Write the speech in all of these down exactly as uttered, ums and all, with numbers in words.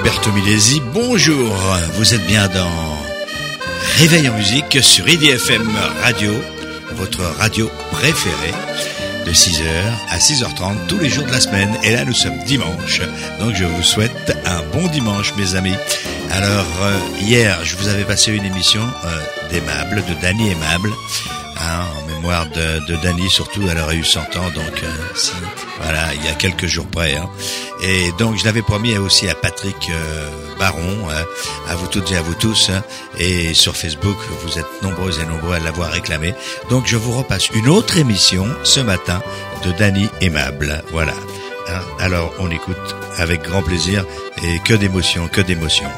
Alberto Milesi, bonjour, vous êtes bien dans Réveil en musique sur I D F M Radio, votre radio préférée, de six heures à six heures trente tous les jours de la semaine. Et là nous sommes dimanche, donc je vous souhaite un bon dimanche mes amis. Alors euh, hier je vous avais passé une émission euh, d'Aimable, de Danny Aimable, hein, en mémoire de, de Danny, surtout elle aurait eu cent ans, donc euh, si, voilà, il y a quelques jours près, hein. Et donc je l'avais promis aussi à Patrick euh, Baron, hein, à vous toutes et à vous tous, hein, et sur Facebook vous êtes nombreux et nombreux à l'avoir réclamé. Donc je vous repasse une autre émission ce matin de Danny Aimable, voilà, hein. Alors on écoute avec grand plaisir et que d'émotions, que d'émotions.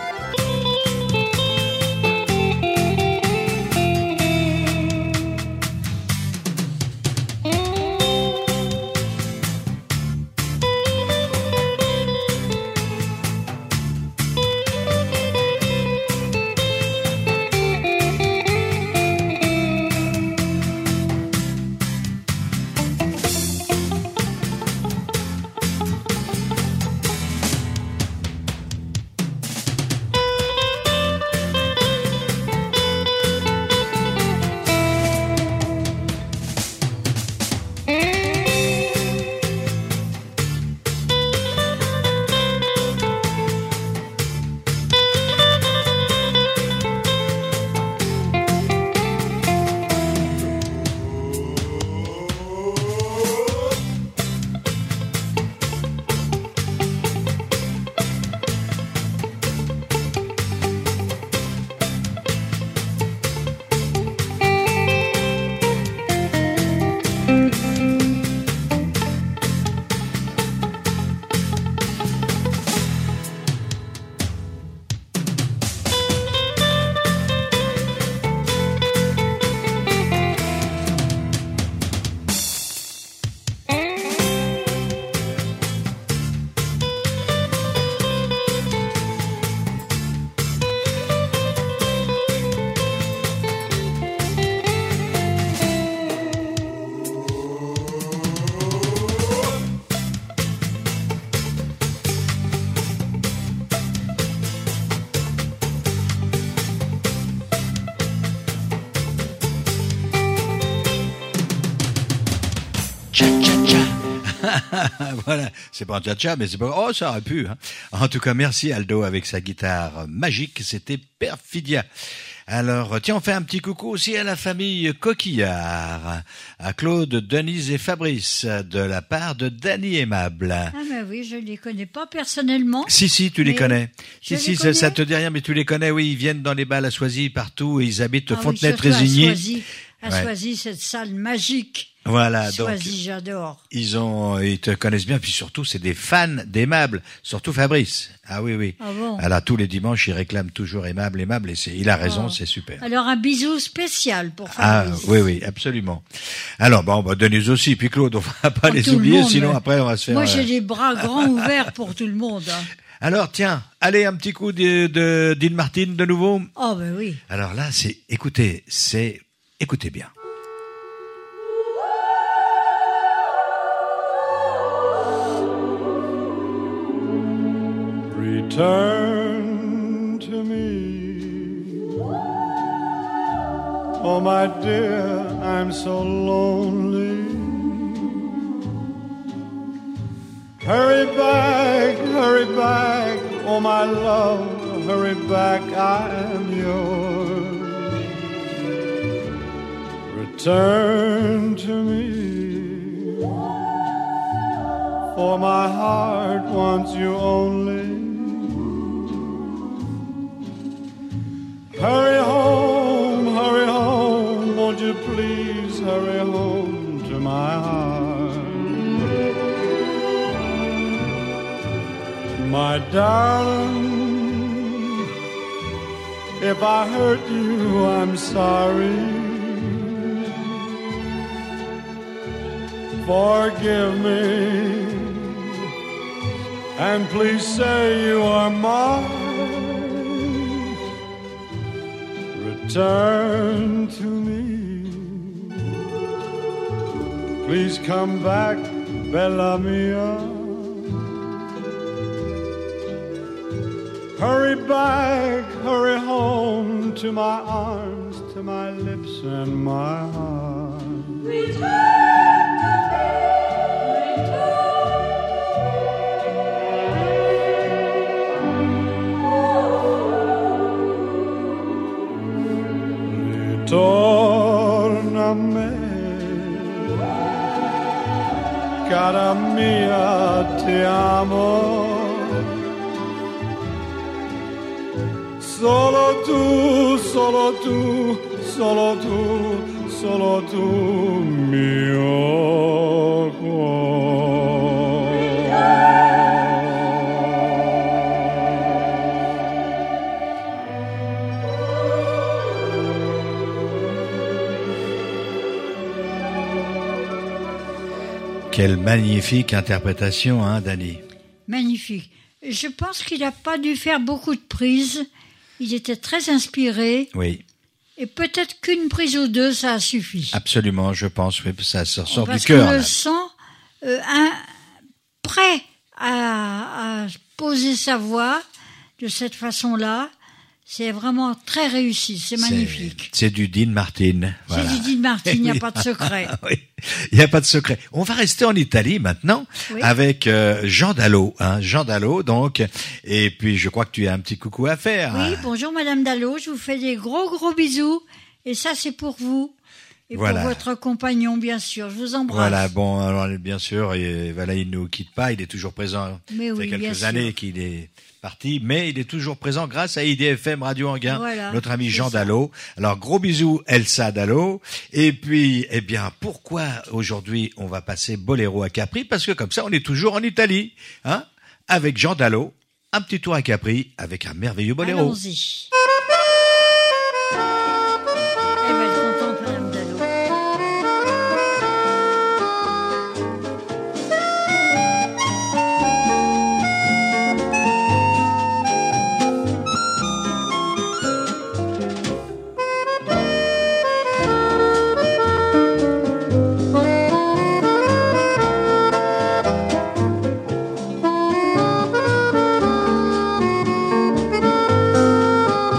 Voilà, c'est pas un tcha-tcha, mais c'est pas... Oh, ça aurait pu, hein. En tout cas, merci Aldo avec sa guitare magique, c'était Perfidia. Alors, tiens, on fait un petit coucou aussi à la famille Coquillard, à Claude, Denise et Fabrice, de la part de Danny Aimable. Ah ben oui, je les connais pas personnellement. Si, si, tu les connais. Si, les si, connais. ça, ça te dit rien, mais tu les connais, oui, ils viennent dans les balles à Soisy, partout, et ils habitent Ah Fontenay-Trésigny. Oui, à Soisy, à Ouais. Soisy, cette salle magique. Voilà, Soisy, donc j'adore. ils ont, ils te connaissent bien, puis surtout c'est des fans d'Aimable, surtout Fabrice. Ah oui, oui. Ah bon. Alors tous les dimanches, il réclame toujours Aimable, Aimable, et c'est, il a raison, Oh. c'est super. Alors un bisou spécial pour Ah Fabrice. oui, oui, absolument. Alors bon, bah Denise aussi, puis Claude, on va pas Pour les tout le oublier, monde, sinon mais après on va se faire. Moi, euh, j'ai les bras grands ouverts pour tout le monde. Hein. Alors tiens, allez un petit coup de, de Dean Martin de nouveau. Oh ben oui. Alors là, c'est, écoutez, c'est, écoutez bien. Return to me, oh my dear, I'm so lonely. Hurry back, hurry back, oh my love, hurry back, I'm yours. Return to me, for my heart wants you only. Hurry home, hurry home, won't you please hurry home to my heart. My darling, if I hurt you, I'm sorry. Forgive me, and please say you are mine. Return to me, please come back, Bella Mia. Hurry back, hurry home to my arms, to my lips and my heart. Return to me, return to me. Torna a me, cara mia, ti amo. Solo tu, solo tu, solo tu, solo tu, mio cuore. Quelle magnifique interprétation, hein, Dany? Magnifique. Je pense qu'il n'a pas dû faire beaucoup de prises. Il était très inspiré. Oui. Et peut-être qu'une prise ou deux, ça a suffi. Absolument, je pense, oui, ça sort du Parce cœur. qu'on le là. sent euh, un, prêt à, à poser sa voix de cette façon-là. C'est vraiment très réussi, c'est magnifique. C'est, c'est du Dean Martin. Voilà. C'est du Dean Martin, il n'y a pas de secret. Oui, il n'y a pas de secret. On va rester en Italie maintenant Oui. avec euh, Jean Dallot. Hein, Jean Dallot, donc. Et puis, je crois que tu as un petit coucou à faire. Oui, bonjour Madame Dallot, je vous fais des gros gros bisous. Et ça, c'est pour vous. Et Voilà. pour votre compagnon, bien sûr. Je vous embrasse. Voilà, bon, alors bien sûr, et, voilà, il ne nous quitte pas, il est toujours présent. Mais Ça oui, fait bien quelques sûr. années qu'il est parti, mais il est toujours présent grâce à I D F M Radio Anguin, Voilà, notre ami c'est Jean ça. Dallot. Alors, gros bisous, Elsa Dallot. Et puis, eh bien, pourquoi aujourd'hui on va passer Boléro à Capri? Parce que comme ça, on est toujours en Italie, hein, avec Jean Dallot. Un petit tour à Capri avec un merveilleux boléro. Allons-y. Elle va être contente, Madame Dallot. Return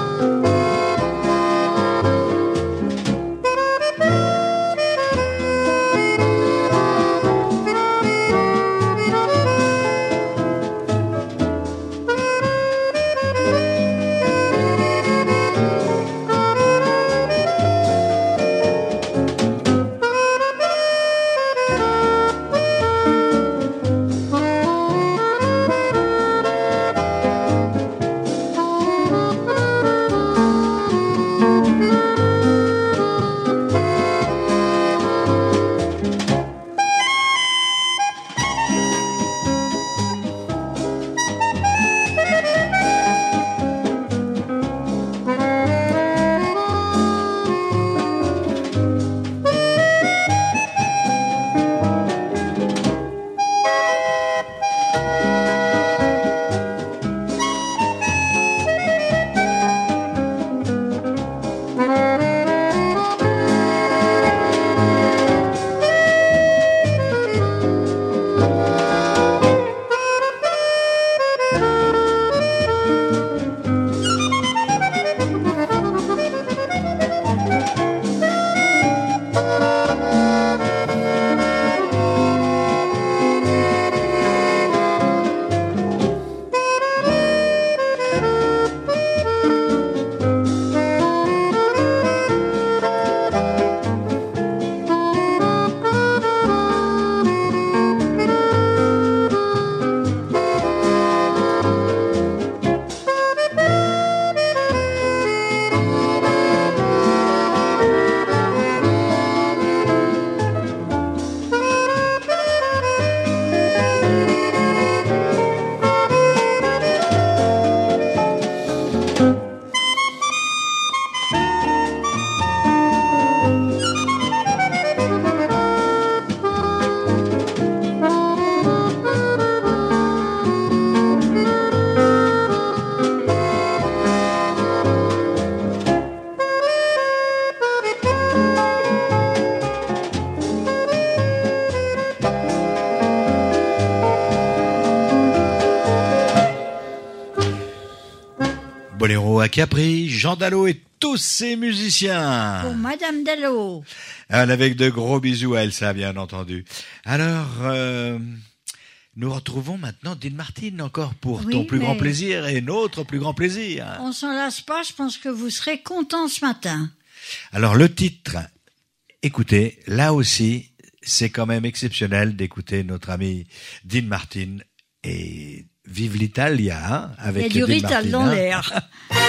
Dallot à Capri, Jean Dallot et tous ses musiciens. Pour Madame Dallot. Avec de gros bisous à Elsa, bien entendu. Alors, euh, nous retrouvons maintenant Dean Martin encore pour Oui, ton plus mais- grand plaisir et notre plus grand plaisir. On s'en lasse pas, je pense que vous serez contents ce matin. Alors, le titre, écoutez, là aussi, c'est quand même exceptionnel d'écouter notre ami Dean Martin et Vive l'Italia, hein, Il y avec a du Dean Rital Martin, dans hein. l'air.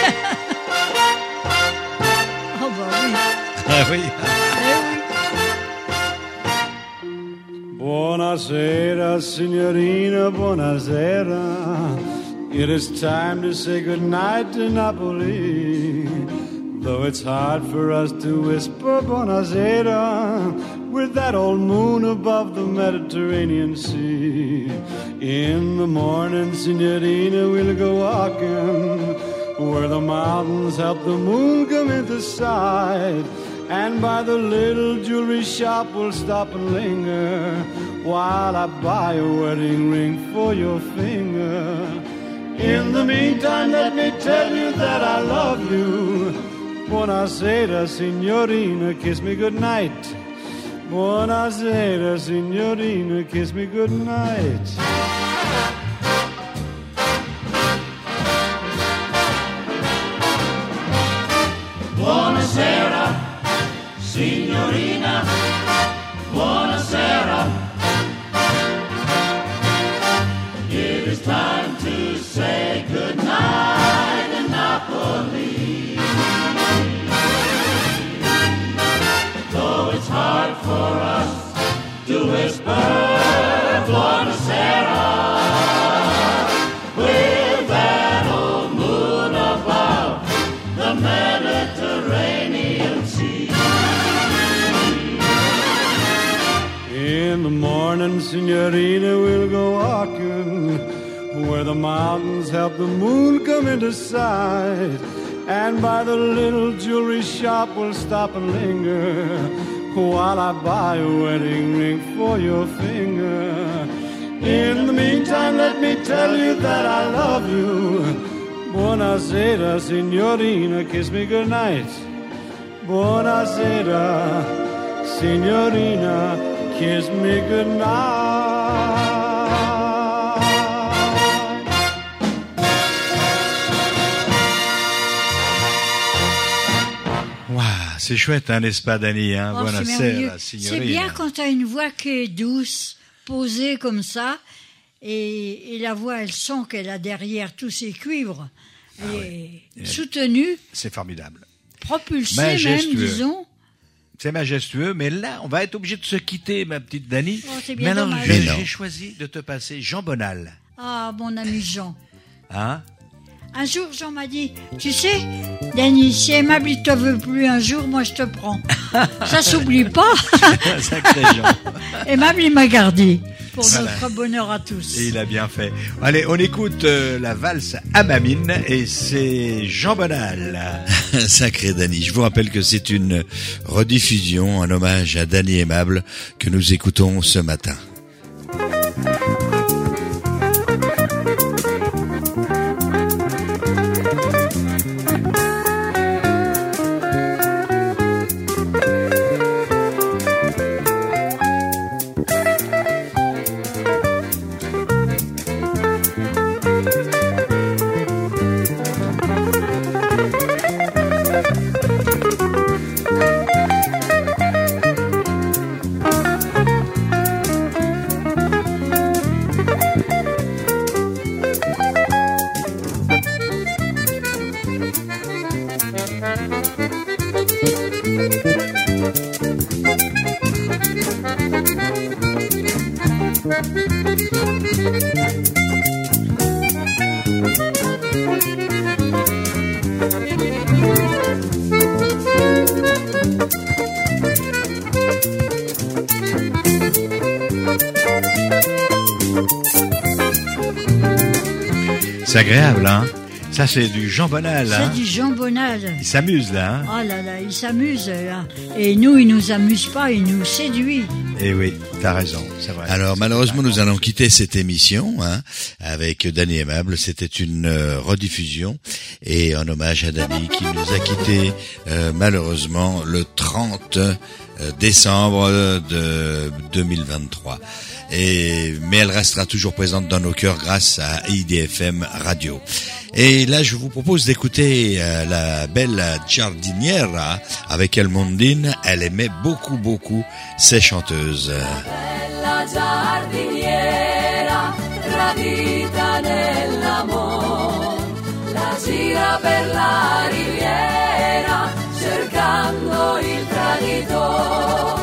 Oh bah oui. Ah oui. Eh oui. Buonasera, signorina, buonasera. It is time to say goodnight to Napoli. Though it's hard for us to whisper buonasera with that old moon above the Mediterranean Sea. In the morning, signorina, we'll go walking where the mountains help the moon come into sight. And by the little jewelry shop we'll stop and linger while I buy a wedding ring for your finger. In the meantime, let me tell you that I love you. Buonasera, signorina, kiss me goodnight. Buonasera, signorina, kiss me goodnight. Buonasera, signorina, buonasera. It is time to say goodnight in Napoli. Though it's hard for us to whisper buonasera with that old moon above the Mediterranean Sea. In the morning, signorina, we'll go walking where the mountains help the moon come into sight. And by the little jewelry shop we'll stop and linger while I buy a wedding ring for your finger. In the meantime, let me tell you that I love you. Buonasera, signorina, kiss me goodnight. Buonasera, signorina, kiss me goodnight. Waouh, c'est chouette, hein, n'est-ce pas, Dani, hein? Oh, c'est Buonasera, merveilleux. signorina. C'est bien quand tu as une voix qui est douce, posée comme ça, et, et la voix, elle sent qu'elle a derrière tous ses cuivres. Elle est Et- soutenue, C'est formidable. propulsée même, Majestueux. disons. C'est majestueux, mais là, on va être obligé de se quitter, ma petite Dani. Oh, c'est bien mais alors, dommage. j'ai Mais j'ai choisi de te passer Jean Bonal. Ah, mon ami Jean. Hein? Un jour, Jean m'a dit, tu sais, Dany, si Aimable il te veut plus un jour, moi je te prends. Ça s'oublie pas. Sacré Jean. Aimable, il m'a gardé. Pour Voilà. notre bonheur à tous. Et il a bien fait. Allez, on écoute euh, la valse Amamine et c'est Jean Bonal. Sacré Dany. Je vous rappelle que c'est une rediffusion, un hommage à Dany Aimable que nous écoutons ce matin. C'est agréable, hein? Ça, c'est du Jean Bonal. C'est Hein. du Jean Bonal. Il s'amuse là. Hein. Oh là là, il s'amuse là. Et nous, il nous amuse pas, il nous séduit. Eh oui, t'as raison, c'est vrai. Alors malheureusement, nous allons quitter cette émission hein, avec Danny Aimable. C'était une euh, rediffusion et en hommage à Danny qui nous a quittés euh, malheureusement le trente décembre de deux mille vingt-trois. Et mais elle restera toujours présente dans nos cœurs grâce à I D F M Radio. Et là, je vous propose d'écouter euh, la belle Giardiniera avec El Mondin. Elle aimait beaucoup, beaucoup ces chanteuses. La giardiniera tradita nell'amor, la gira per la riviera cercando il traditor.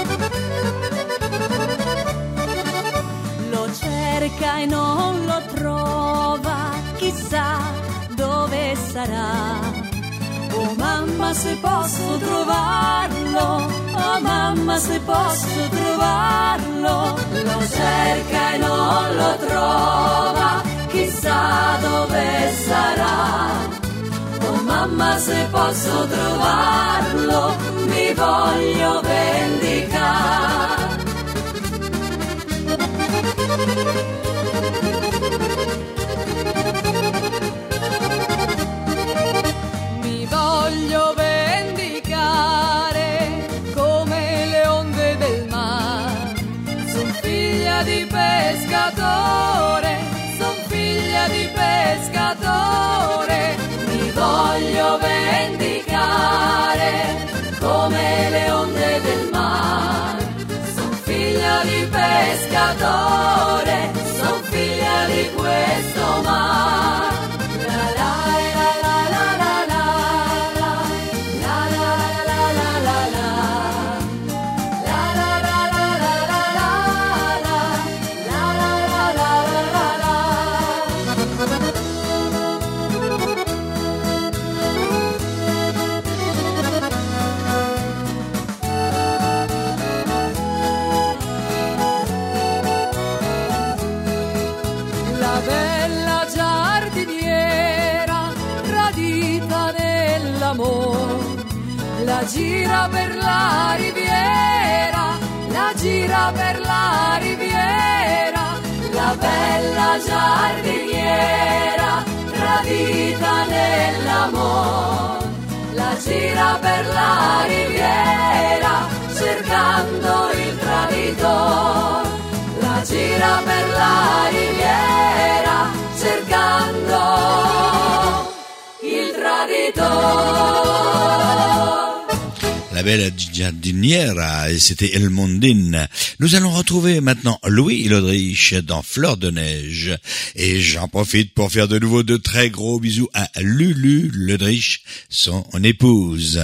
Lo cerca e non lo trova, chissà dove sarà. Oh mamma se posso trovarlo, oh mamma se posso trovarlo. Lo cerca e non lo trova, chissà dove sarà. Oh mamma se posso trovarlo, mi voglio vendicare. Mi voglio vendicare come le onde del mare. Son figlia di pescatore, son figlia di pescatore. Mi voglio vendicare come le onde del mare. Son figlia di pescatore, son figlia di questo mare. La gira per la riviera, la gira per la riviera, la bella giardiniera tradita nell'amor. La gira per la riviera cercando il traditor. La gira per la riviera cercando il traditor. La belle Giardiniera, et c'était El Mondin. Nous allons retrouver maintenant Louis Lodrich dans Fleur de Neige. Et j'en profite pour faire de nouveau de très gros bisous à Lulu Lodrich, son épouse.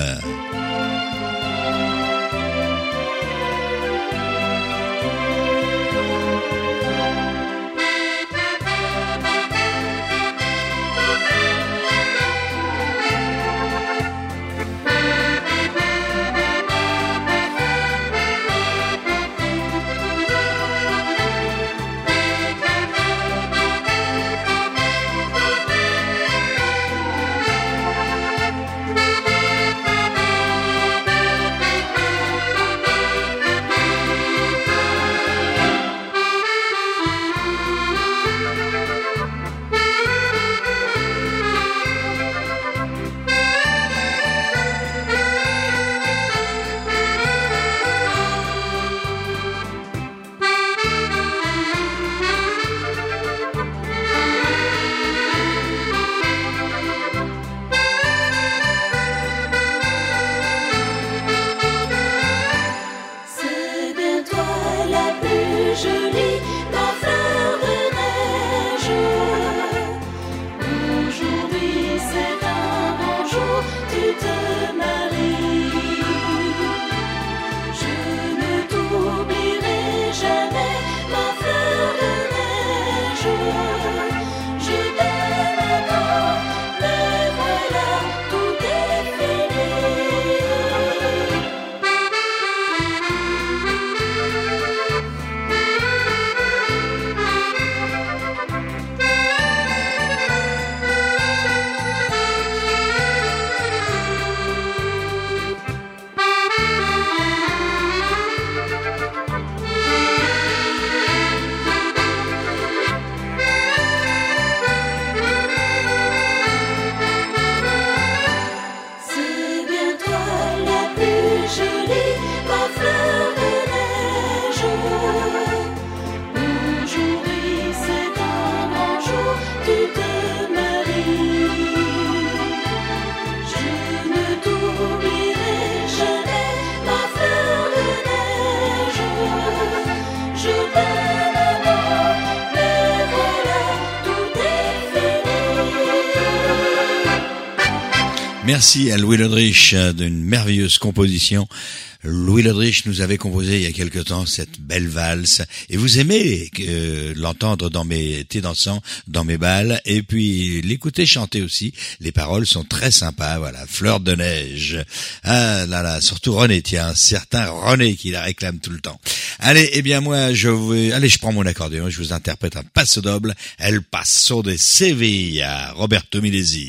Merci à Louis Lodrich d'une merveilleuse composition. Louis Lodrich nous avait composé il y a quelque temps cette belle valse et vous aimez euh, l'entendre dans mes thés dansants, dans mes balles et puis l'écouter chanter aussi. Les paroles sont très sympas, voilà, Fleur de neige. Ah là là, surtout René, tiens, certain René qui la réclame tout le temps. Allez, eh bien moi je vais, allez je prends mon accordéon, je vous interprète un passo doble, El Paso de Sevilla, Roberto Milesi.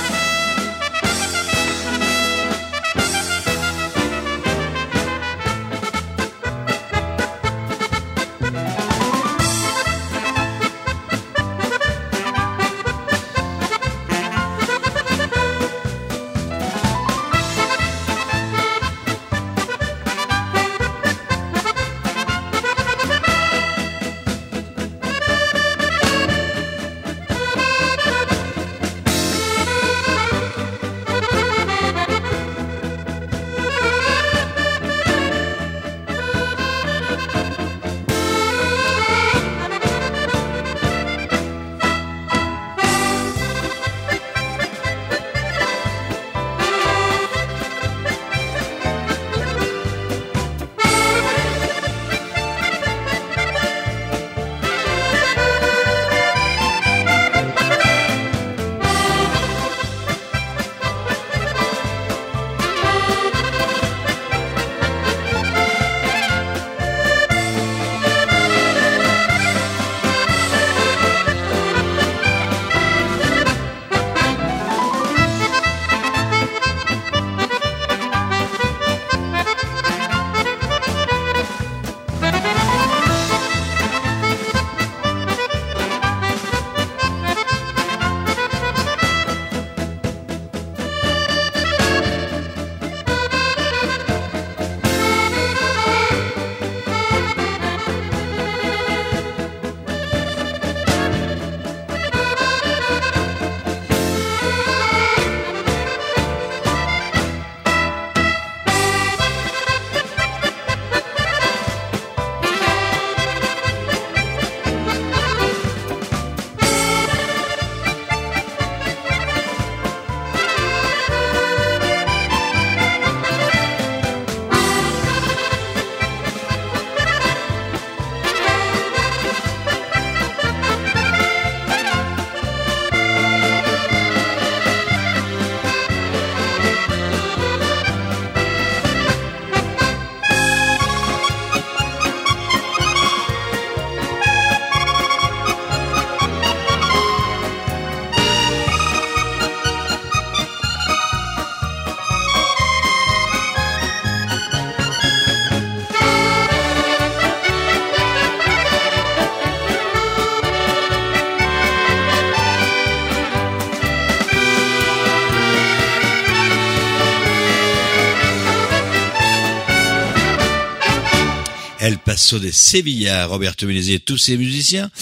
El Paso de Sevilla, Roberto Milesi et tous ses musiciens.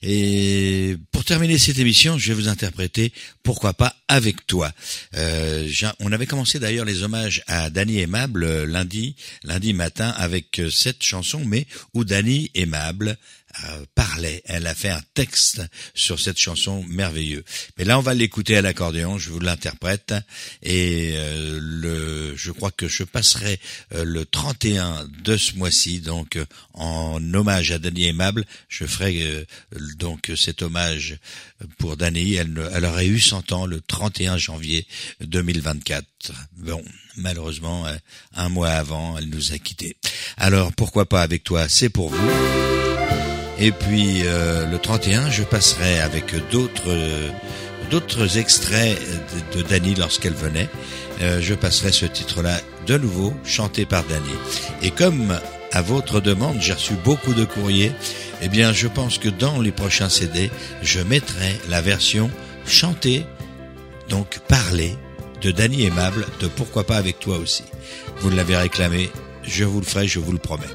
Et pour terminer cette émission, je vais vous interpréter Pourquoi pas avec toi. Euh, on avait commencé d'ailleurs les hommages à Dany Aimable lundi, lundi matin avec cette chanson, mais où Dany Aimable Euh, parlait, elle a fait un texte sur cette chanson merveilleuse. Mais là on va l'écouter à l'accordéon, je vous l'interprète et euh, le, je crois que je passerai euh, le trente et un de ce mois-ci, donc euh, en hommage à Dany Aimable, je ferai euh, donc cet hommage pour Dany. Elle, elle aurait eu cent ans le trente et un janvier deux mille vingt-quatre. Bon, malheureusement, euh, un mois avant, elle nous a quittés. Alors pourquoi pas avec toi, c'est pour vous. Et puis euh, le trente et un, je passerai avec d'autres euh, d'autres extraits de, de Dany lorsqu'elle venait. Euh, je passerai ce titre-là de nouveau, chanté par Dany. Et comme à votre demande, j'ai reçu beaucoup de courriers, eh bien je pense que dans les prochains C D, je mettrai la version chantée, donc parlée, de Dany Aimable, de Pourquoi pas avec toi aussi. Vous l'avez réclamé, je vous le ferai, je vous le promets.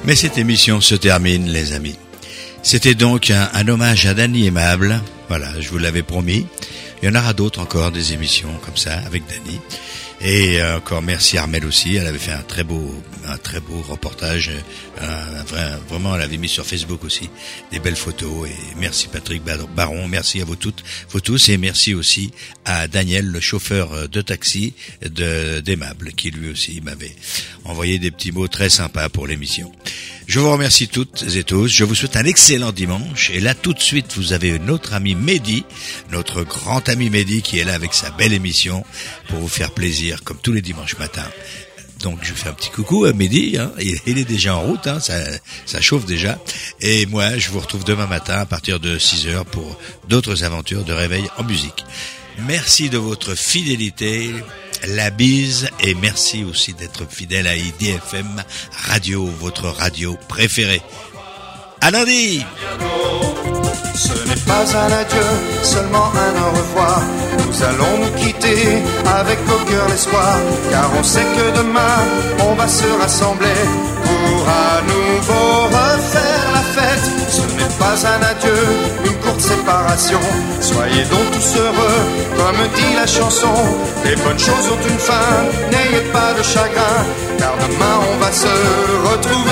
Mais cette émission se termine, les amis. C'était donc un, un hommage à Dany Aimable. Voilà, je vous l'avais promis. Il y en aura d'autres encore, des émissions comme ça, avec Dany. Et euh, encore merci Armelle aussi, elle avait fait un très beau, un très beau reportage. Un, un vrai, vraiment, elle avait mis sur Facebook aussi des belles photos. Et merci Patrick Baron, merci à vous toutes, vous tous, et merci aussi à Daniel, le chauffeur de taxi de d'Aimable, qui lui aussi m'avait envoyé des petits mots très sympas pour l'émission. Je vous remercie toutes et tous. Je vous souhaite un excellent dimanche. Et là, tout de suite, vous avez notre ami Mehdi, notre grand ami Mehdi, qui est là avec sa belle émission pour vous faire plaisir, comme tous les dimanches matins. Donc, je fais un petit coucou à Mehdi. Hein. Il, il est déjà en route, hein. ça, ça chauffe déjà. Et moi, je vous retrouve demain matin à partir de six heures pour d'autres aventures de réveil en musique. Merci de votre fidélité. La bise, et merci aussi d'être fidèle à I D F M Radio, votre radio préférée. À lundi. Ce n'est pas un adieu, seulement un au revoir. Nous allons nous quitter avec au cœur l'espoir, car on sait que demain on va se rassembler pour à nouveau refaire la fête. Ce n'est pas un adieu, une courte séparation. Soyez donc tous heureux, comme dit la chanson. Les bonnes choses ont une fin, n'ayez pas de chagrin, car demain on va se retrouver.